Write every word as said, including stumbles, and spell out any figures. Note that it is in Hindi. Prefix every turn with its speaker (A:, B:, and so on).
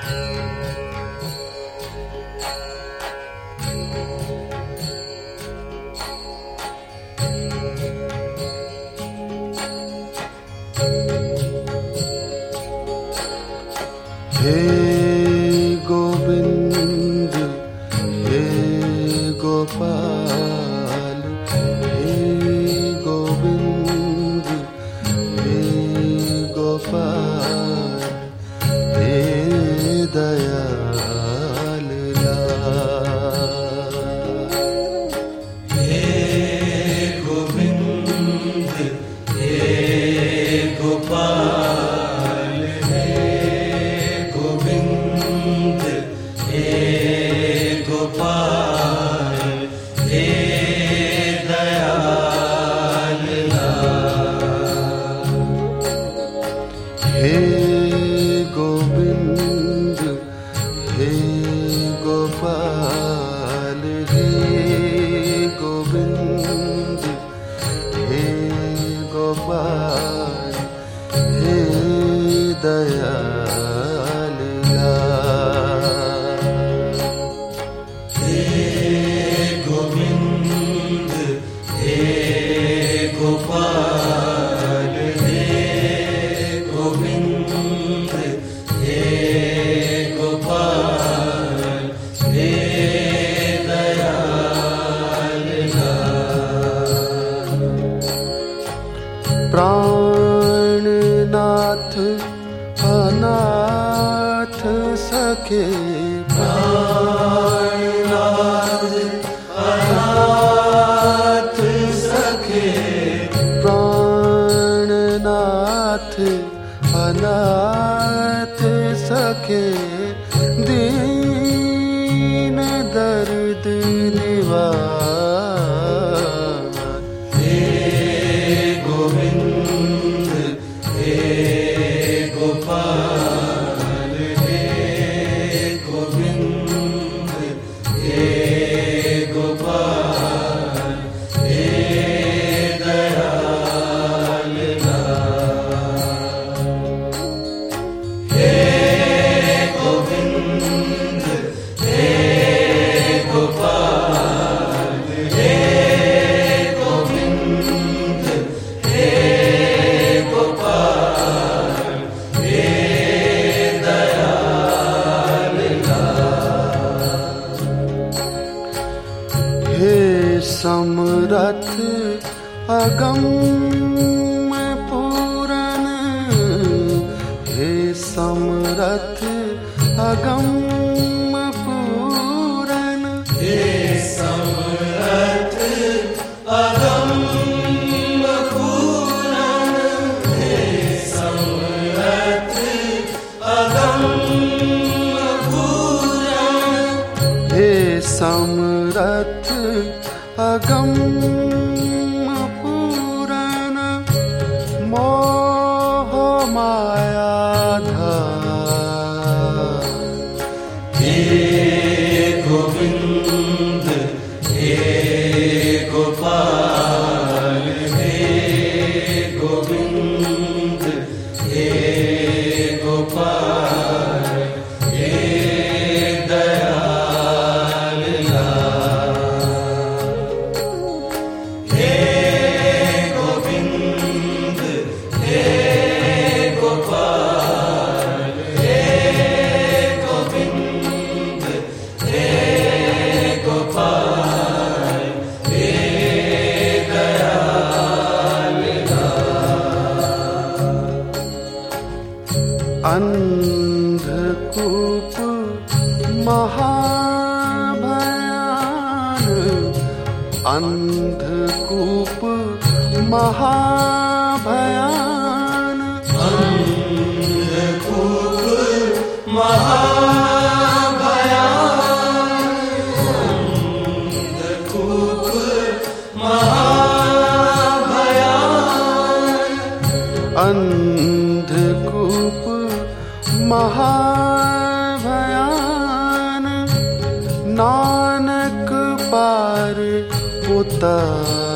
A: हे गोविंद हे गोपाल, हे गोविंद हे गोपाल, हे दयाल लाल।
B: हे गोविंद हे गोपाल, हे गोविंद हे गोपाल, हे दयाल लाल।
A: हे गोविंद हे गोपाल, हे गोविंद हे गोपाल, हे दयाल लाल।
B: हे गोविंद हे गोपाल, हे गोविंद हे गोपाल, हे दयाल लाल।
A: प्राणनाथ अनाथ सखे,
B: प्राणनाथ अनाथ सखे,
A: प्राणनाथ अनाथ सखे, दीन दर्द निवार।
B: हे गोविंद हे गोपाल, हे गोविंद हे गोपाल, हे दयाल लाल। हे गोविंद हे गोपाल, हे गोविंद हे गोपाल, हे दयाल लाल।
A: हे समरथ अगम पूरन, हे समरथ अगम पूरन,
B: हे समरथ अगम पूरन, हे समरथ अगम पूरन,
A: हे समरथ अगम पूरन, मोह माया धार।
B: हे गोविंद हे गोपाल, हे गोविंद हे गोपाल, हे दयाल लाल। हे गोविंद हे गोपाल, हे गोविंद हे गोपाल, हे दयाल लाल।
A: अंधकूप महाभयान, अंधकूप महाभयान,
B: अंधकूप महाभयान, अंधकूप महाभयान,
A: अंधकूप महाभयान, नानक पार उतार।